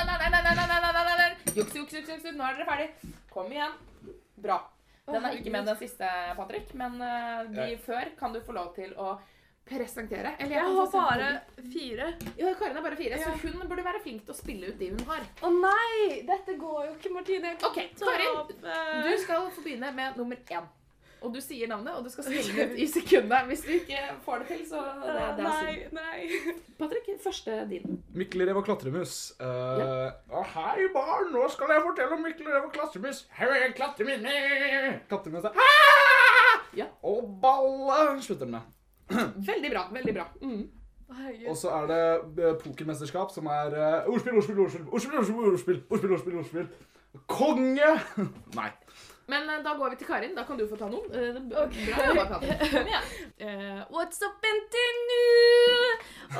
Speaker 1: juks, nå er dere ferdig. Kom igjen. Bra. Den er ikke med den siste, Patrick, men før kan du få lov til å presentere. Eller
Speaker 3: jeg har bare 4.
Speaker 1: Ja, Karin er bare 4, så hun burde være flink til å spille ut de hun har.
Speaker 3: Å nei, dette går jo ikke, Martine.
Speaker 1: Ok, Karin, du skal få begynne med nummer 1. Og du sier navnet, og du skal spille ut i sekundet. Hvis du ikke får det til, så det er synd.
Speaker 3: Nei.
Speaker 1: Patrick, første din.
Speaker 2: Mikkel Rev og Klatremus. Hei barn, nå skal jeg fortelle om Mikkel Rev og Klatremus. Her er Klatremus. Klatremus er
Speaker 1: ja.
Speaker 2: Og balle slutter den med.
Speaker 1: Veldig bra, veldig bra.
Speaker 2: Og så er det pokermesterskap, som er ordspill. Konge! Nei.
Speaker 1: Men da går vi til Karin, da kan du få ta noen.
Speaker 3: Okay.
Speaker 1: Bra jobba, Karin. Kom igjen.
Speaker 3: What's up into new?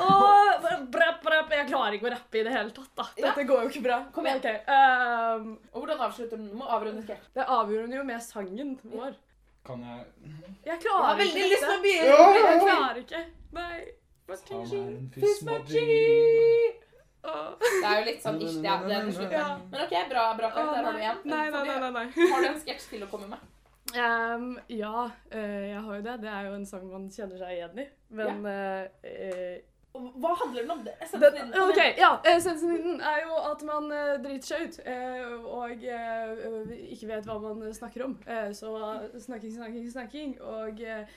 Speaker 3: Jeg klarer ikke å rappe i det hele tatt da. Dette går jo ikke bra.
Speaker 1: Kom igjen.
Speaker 3: Okay.
Speaker 1: Og hvordan avslutter du? Må avrunde sketsj.
Speaker 3: Det avgjør jo med sangen vår.
Speaker 2: Kan jeg...
Speaker 3: Jeg klarer
Speaker 1: ikke. Veldig lyst til å begynne.
Speaker 3: Jeg klarer ikke. Nei.
Speaker 2: Han er en fismagi.
Speaker 1: Det er jo litt sånn ish, det er til slutt. Men ok, bra, Karin, der har du en.
Speaker 3: Nei.
Speaker 1: Har du en sketsj til å komme med?
Speaker 3: Ja, jeg har jo det. Det er jo en sang man kjenner seg igjen i. Men...
Speaker 1: Hva handler den om det?
Speaker 3: Essensen er jo at man driter seg ut, og ikke vet hva man snakker om. Så snakking, og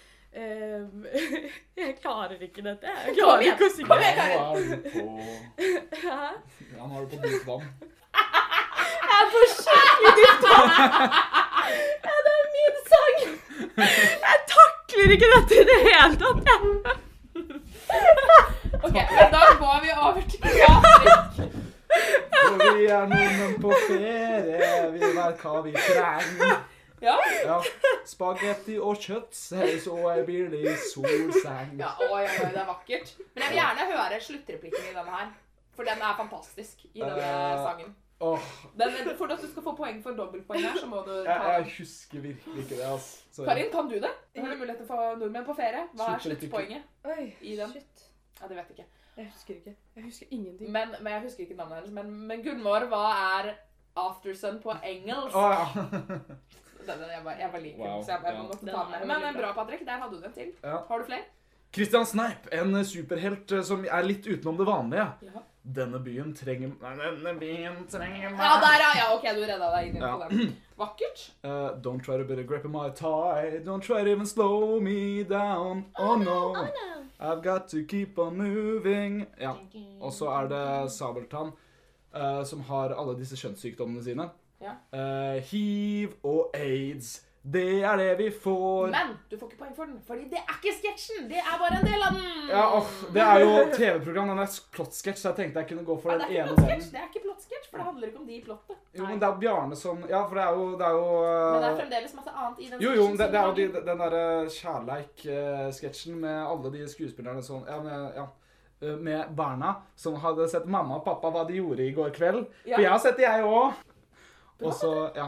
Speaker 3: jeg klarer ikke dette. Jeg klarer ikke å synge.
Speaker 1: Kom igjen,
Speaker 2: Han har det på dypt vann.
Speaker 3: Jeg er på skikkelig dypt vann. Ja, det er min sang. Jeg takler ikke dette i det hele tatt.
Speaker 1: Ok, men da går vi over til Patrick.
Speaker 2: For vi er nordmenn på ferie, vi vet hva vi trenger.
Speaker 1: Ja?
Speaker 2: Spagetti og kjøttsaus og en billig solseng.
Speaker 1: Ja, det er vakkert. Men jeg vil gjerne høre sluttreplikken i denne her. For den er fantastisk i denne sangen. For at du skal få poeng for dobbeltpoeng her, så må du ta...
Speaker 2: Jeg husker virkelig ikke det, altså.
Speaker 1: Karin, kan du det? Har du mulighet til å få nordmenn på ferie? Hva er sluttpoenget i den?
Speaker 3: Shit.
Speaker 1: Ja, det vet jeg ikke.
Speaker 3: Jeg husker ikke. Jeg husker ingenting.
Speaker 1: Men jeg husker ikke navnet hennes. Men Gunvor, hva er Aftersun på engelsk? Jeg var like wow. Så jeg måtte ta den med. Men bra, Patrick. Der hadde du den til. Ja. Har du flere?
Speaker 2: Christian Sneip, en superhelt som er litt utenom det vanlige. Ja. Denne byen trenger meg.
Speaker 1: Ja, der ja. Ok, du redda deg inn på den. Vakkert.
Speaker 2: Don't try to beat a grip in my tie. Don't try to even slow me down. Oh no. I've got to keep on moving. Ja. Og så er det Sabeltann, som har alle disse kjønnssykdommene sine.
Speaker 1: Ja.
Speaker 2: HIV og AIDS. Det er det vi får.
Speaker 1: Men du får ikke poeng for den, fordi det er ikke sketsjen. Det er bare en del av den.
Speaker 2: Ja, det er jo TV-program, den er plott-sketsj, så jeg tenkte jeg kunne gå for den ene delen.
Speaker 1: Det er ikke plott-sketsj, for det handler ikke om de i plottet.
Speaker 2: Jo, men det er Bjarne som... Ja, for det er jo...
Speaker 1: Men det er fremdeles masse annet i den sketsjen.
Speaker 2: Jo, det er jo den der kjærleik-sketsjen med alle de skuespillerne sånn... med barna som hadde sett mamma og pappa hva de gjorde i går kveld. For jeg har sett det, jeg også. Og så, ja.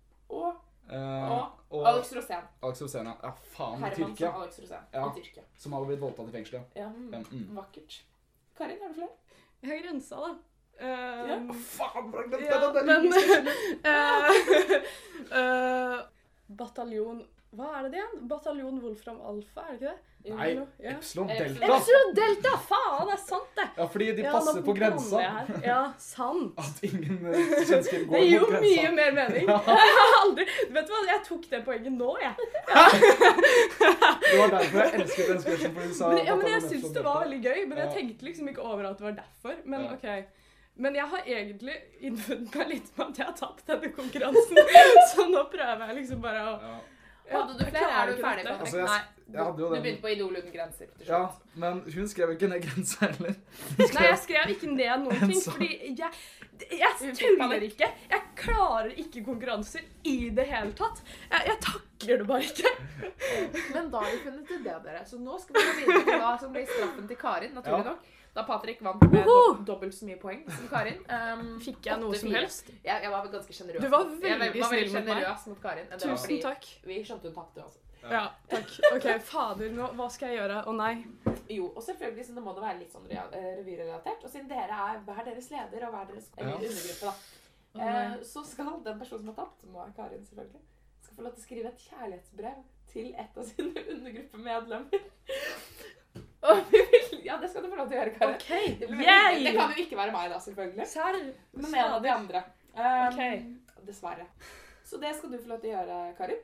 Speaker 1: Og Alex Rosén.
Speaker 2: Alex Rosén, ja. Ja, faen, i
Speaker 1: Herman
Speaker 2: Tyrkia.
Speaker 1: Som Alex Rosén, i Tyrkia.
Speaker 2: Som hadde blitt voldtatt i fengsel,
Speaker 1: ja. Vakkert. Karin, har du flere?
Speaker 3: Jeg har grensa, da.
Speaker 2: Faen,
Speaker 3: bataljon Hva er det igjen? Bataljon Wolfram Alpha, er det ikke det?
Speaker 2: Nei,
Speaker 3: Ja.
Speaker 2: Epsilon Delta.
Speaker 3: Epsilon Delta! Faen, det er sant det!
Speaker 2: Ja, fordi de
Speaker 3: Ja,
Speaker 2: passer
Speaker 3: nå
Speaker 2: på grensa.
Speaker 3: blander jeg her. Ja, sant.
Speaker 2: At ingen kjennskap går
Speaker 3: Det gir jo
Speaker 2: mot
Speaker 3: mye
Speaker 2: grensa.
Speaker 3: mer mening. Jeg har aldri... Vet du hva, jeg tok det poenget nå, jeg.
Speaker 2: Det var derfor jeg elsket den spørsmålen, fordi du sa...
Speaker 3: Men, ja, men jeg
Speaker 2: Bataljon
Speaker 3: synes
Speaker 2: Epsilon
Speaker 3: det var
Speaker 2: Delta.
Speaker 3: veldig gøy, men jeg
Speaker 2: Ja.
Speaker 3: tenkte liksom ikke over at det var derfor. Men
Speaker 2: Ja.
Speaker 3: ok. Men jeg har egentlig innfunnet meg litt med at jeg har tapt denne konkurransen. Så nå prøver jeg liksom bare å...
Speaker 2: Ja.
Speaker 1: Hadde du
Speaker 3: jeg
Speaker 1: flere?
Speaker 3: klarer
Speaker 1: Er du
Speaker 3: ikke
Speaker 1: ferdig,
Speaker 3: dette.
Speaker 1: Patrick?
Speaker 2: Altså,
Speaker 1: Nei.
Speaker 2: Jeg hadde jo
Speaker 1: Du
Speaker 2: den...
Speaker 1: begynte på Idol uten grenser. til slutt.
Speaker 2: Ja, men hun skrev ikke ned grensa heller.
Speaker 3: Nei, jeg skrev ikke ned noen ting,
Speaker 2: Så-
Speaker 3: fordi jeg tuller ikke. Jeg klarer ikke konkurranser i det hele tatt. Jeg takler det bare ikke.
Speaker 1: Men da har vi funnet ut det, dere. Så nå skal vi gå videre til hva som ble straffen til Karin, naturlig
Speaker 2: Ja.
Speaker 1: nok. Da Patrick vant med dobbelt så mye poeng som Karin.
Speaker 3: Fikk jeg noe som
Speaker 1: 8-4.
Speaker 3: helst?
Speaker 1: Jeg var ganske generøs.
Speaker 3: Du var
Speaker 1: Jeg
Speaker 3: veldig
Speaker 1: var
Speaker 3: snill mot meg.
Speaker 1: generøs mot Karin. Det var
Speaker 3: Tusen
Speaker 1: fordi
Speaker 3: takk.
Speaker 1: Vi skjønte hun tapte, altså.
Speaker 3: Ja, takk. Ok, fader, nå, hva skal jeg gjøre? Å nei.
Speaker 1: Jo, og selvfølgelig så må det være litt sånn revyrelatert. Og siden dere er hver deres leder og hver deres
Speaker 2: Ja.
Speaker 1: undergruppe, da,
Speaker 3: Å nei.
Speaker 1: så skal den personen som har tapt, som er Karin selvfølgelig, skal få lov til å skrive et kjærlighetsbrev til et av sine undergruppemedlemmer. Og vi vil, ja, det skal du få lov til å gjøre, Karin.
Speaker 3: Ok,
Speaker 1: Det blir veldig
Speaker 3: yay!
Speaker 1: hyggelig. Det kan jo ikke være meg da, selvfølgelig.
Speaker 3: Serr?
Speaker 1: Men en av de andre.
Speaker 3: Ok.
Speaker 1: Dessverre. Så det skal du få lov til å gjøre, Karin.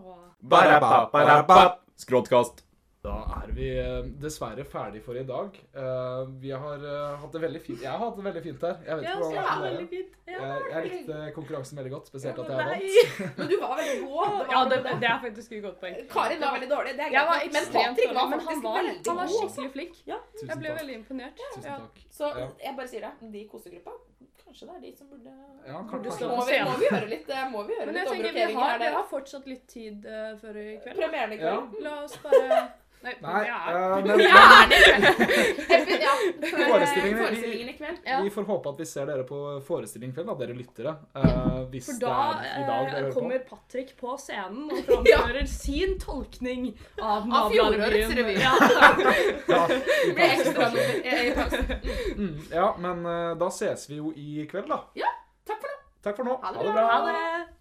Speaker 7: Barabap, skråtkast.
Speaker 2: Da er vi dessverre ferdig for i dag. Vi har hatt det veldig fint. Jeg har hatt det veldig fint her. Jeg vet
Speaker 3: Ja,
Speaker 2: ikke
Speaker 3: så
Speaker 2: hva
Speaker 3: er det
Speaker 2: det
Speaker 3: veldig fint. Ja.
Speaker 2: Jeg likte konkurransen veldig godt, spesielt at jeg vant.
Speaker 3: Nei.
Speaker 1: Men du var veldig god.
Speaker 3: Ja, det er faktisk et godt poeng.
Speaker 1: Karin var veldig dårlig. Det er
Speaker 3: Jeg var
Speaker 1: greit. Men
Speaker 3: ekstremt
Speaker 1: Patrick
Speaker 3: dårlig,
Speaker 1: var
Speaker 3: men
Speaker 1: faktisk
Speaker 3: han var
Speaker 1: veldig god.
Speaker 3: skikkelig flink.
Speaker 2: Tusen
Speaker 3: Jeg ble
Speaker 2: takk.
Speaker 3: veldig imponert.
Speaker 2: Tusen
Speaker 3: Ja.
Speaker 2: takk.
Speaker 1: Så
Speaker 2: Ja.
Speaker 1: jeg bare sier det. De kosegruppa, kanskje det er de som burde...
Speaker 2: Ja,
Speaker 3: Burde
Speaker 2: kanskje.
Speaker 3: stå
Speaker 1: Må
Speaker 3: på
Speaker 1: vi
Speaker 3: scenen.
Speaker 1: gjøre litt,
Speaker 3: Men jeg tenker, vi
Speaker 1: omrokeringer her,
Speaker 3: har
Speaker 1: dere?
Speaker 3: fortsatt litt tid før i kveld.
Speaker 1: Premieren i kveld.
Speaker 3: La oss bare... Nei,
Speaker 2: Nei,
Speaker 3: ja.
Speaker 2: men
Speaker 1: Gjerne i kveld. Ja,
Speaker 2: Forestillingen-
Speaker 1: forestillingen i kveld.
Speaker 3: Ja.
Speaker 2: vi får håpe at vi ser dere på forestilling i kveld, da, dere lyttere. Hvis
Speaker 3: For
Speaker 2: det
Speaker 3: da
Speaker 2: er i dag dere hører på.
Speaker 3: kommer Patrick på scenen og framfører sin tolkning av
Speaker 1: Av fjorårets revy.
Speaker 3: Ja.
Speaker 2: Ja, i
Speaker 1: Det blir
Speaker 2: pausen,
Speaker 1: ekstra
Speaker 2: kanskje.
Speaker 1: i pausen.
Speaker 2: Ja, men da ses vi jo i kveld, da.
Speaker 1: Takk for nå.
Speaker 2: Takk for nå.
Speaker 1: Ha det
Speaker 2: Ha det
Speaker 1: bra.
Speaker 2: bra.
Speaker 3: Ha det!